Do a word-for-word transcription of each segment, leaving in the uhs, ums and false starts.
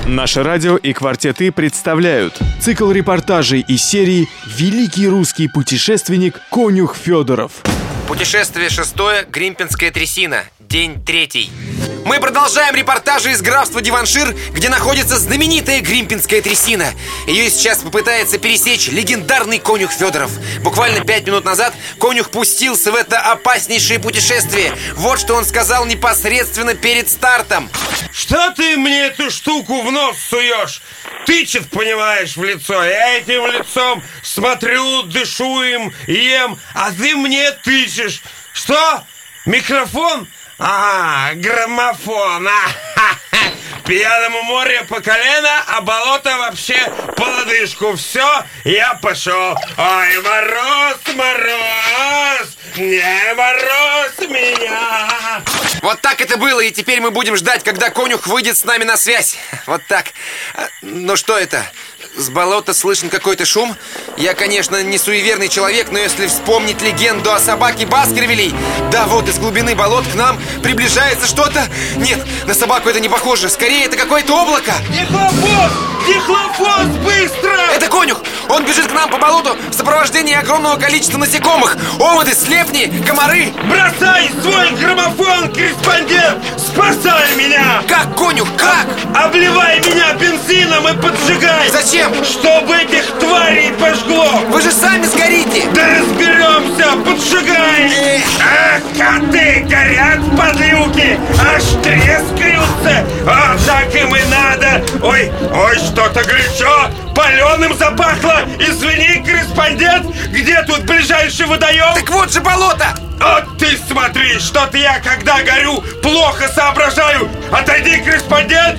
Наше радио и «Квартеты» представляют цикл репортажей из серии «Великий русский путешественник Конюх Федоров». Путешествие шестое. Гримпинская трясина. День третий. Мы продолжаем репортажи из графства Диваншир, где находится знаменитая Гримпинская трясина. Ее сейчас попытается пересечь легендарный Конюх Федоров. Буквально пять минут назад Конюх пустился в это опаснейшее путешествие. Вот что он сказал непосредственно перед стартом. Что ты мне эту штуку в нос суешь? Тычет, понимаешь, в лицо. Я этим лицом смотрю, дышу им, ем, а ты мне тычешь. Что? Микрофон? Ага, граммофон. А-ха-ха. Пьяному море по колено, а болото вообще по лодыжку. Все, я пошел. Ой, мороз, мороз, не мороз меня. Вот так это было, и теперь мы будем ждать, когда Конюх выйдет с нами на связь. Вот так. Ну что это? С болота слышен какой-то шум. Я, конечно, не суеверный человек, но если вспомнить легенду о собаке Баскервилей, да, вот из глубины болот к нам приближается что-то. Нет, на собаку это не похоже. Скорее, это какое-то облако. Дихлофос! Дихлофос, быстро! Это Конюх! Он бежит к нам по болоту в сопровождении огромного количества насекомых. Омыты, слепни, комары. Бросай свой граммофон, корреспондент! Спасай меня! Как, Конюх, как? Обливай меня бензином и поджигай! Зачем? Чтобы этих тварей пожгло! Вы же сами сгорите! Да разберемся! Поджигай! Ах, коты горят, подлюки! Аж трескаются! А так им и надо! Ой, ой, что-то горячо! Паленым запахло! Извини, корреспондент! Где тут ближайший водоем? Так вот же болото! Вот ты смотри, что-то я, когда горю, плохо соображаю! Отойди, корреспондент!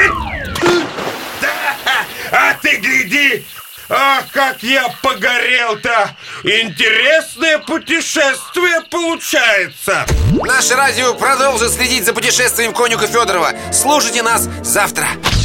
А ты гляди! Ах, как я погорел-то! Интересное путешествие получается! Наше радио продолжит следить за путешествием Конюха Федорова. Слушайте нас завтра.